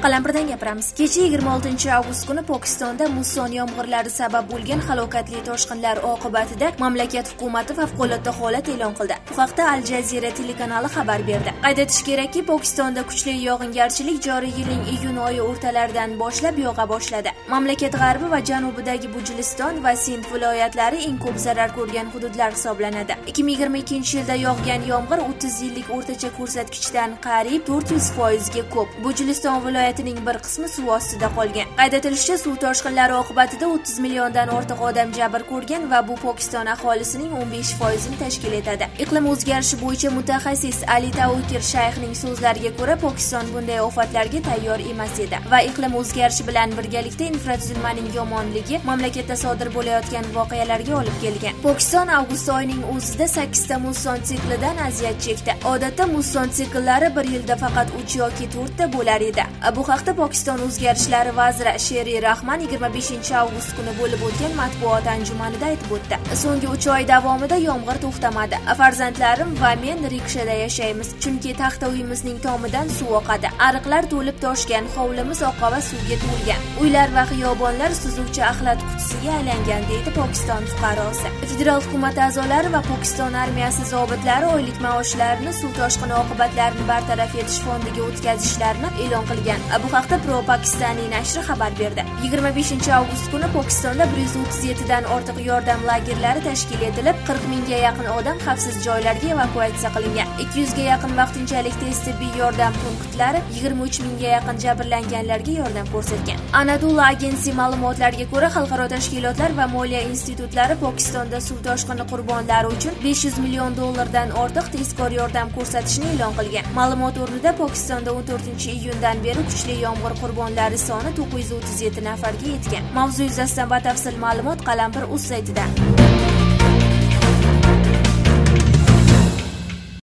Qalampirdan gapiramiz. Kecha 26-avgust kuni Pokistonda musson yomg'irlari sabab bo'lgan halokatli toshqinlar oqibatida mamlakat hukumati favqulodda holat e'lon qildi. Bu haqda Al Jazeera telekanali xabar berdi. Qayd etish kerakki, Pokistonda kuchli yog'ingarchilik joriy yilning iyun oyi o'rtalaridan boshlab yog'a boshladi. Mamlakat g'arbi va janubidagi Bujiliston va Sind viloyatlari eng ko'p zarar ko'rgan hududlar hisoblanadi. 2022-yilda yog'gan yomg'ir 30 yillik o'rtacha ko'rsatkichdan qariyb 400% ga ko'p. Bujiliston viloyatining bir qismi suv ostida qolgan. Qayd etilishicha, suv toshqinlari oqibatida 30 milliondan ortiq odam jabr ko'rgan va bu Pokiston aholisining 15% ni tashkil etadi. Iqlim o'zgarishi bo'yicha mutaxassis Ali Tawkir Shayxning so'zlariga ko'ra, Pokiston bunday ofatlarga tayyor emas edi va iqlim o'zgarishi bilan birgalikda infratuzilmaning yomonligi mamlakatda sodir bo'layotgan voqealarga olib kelgan. Pokiston avgust oyining o'zida 8 ta musson siklidan aziyat chekdi. Odatda musson sikllari bir yilda faqat 3 yoki 4 ta bo'lar edi. Bu haqda Pokiston o'zgarishlari vaziri Sheri Rahman 25-avgust kuni bo'lib o'tgan matbuot anjumanida aytib o'tdi. So'nggi 3 oy davomida yomg'ir to'xtamadi. Farzandlarim va men rikshada yashaymiz, chunki taxta uyimizning tomidan suv oqadi. Ariqlar to'lib toshgan, hovlimiz oqava suvga to'lgan. Uylar va xiyobonlar suzuvchi axlat qutisiga aylangan, deydi Pokiston fuqarosi. Federal hukumat a'zolari va Pokiston armiyasi zobitlari oylik maoshlarini suv toshqini oqibatlarini bartaraf etish fondiga o'tkazishlarini e'lon qilgan. Bu haqda Pro-Pakistani nashri xabar berdi. 25-avgust kuni Pokistonda 137 dan ortiq yordam lagerlari tashkil etilib, 40 mingga yaqin odam xavfsiz joylarga evakuatsiya qilingan. 200 ga yaqin vaqtinchalik tez tibbiy yordam punktlari 23 mingga yaqin jabrlanganlarga yordam ko'rsatgan. Anadolu agensi ma'lumotlariga ko'ra, xalqaro tashkilotlar va moliya institutlari Pokistonda suv toshqini qurbonlari uchun 500 million dollardan ortiq tezkor yordam ko'rsatishni e'lon qilgan. Ma'lumot o'rnida Pokistonda 14-iyundan beri kuchli yomg'ir qurbonlari soni 937 nafarga yetgan. Mavzu yuzasidan batafsil ma'lumot Qalampir.uz saytida.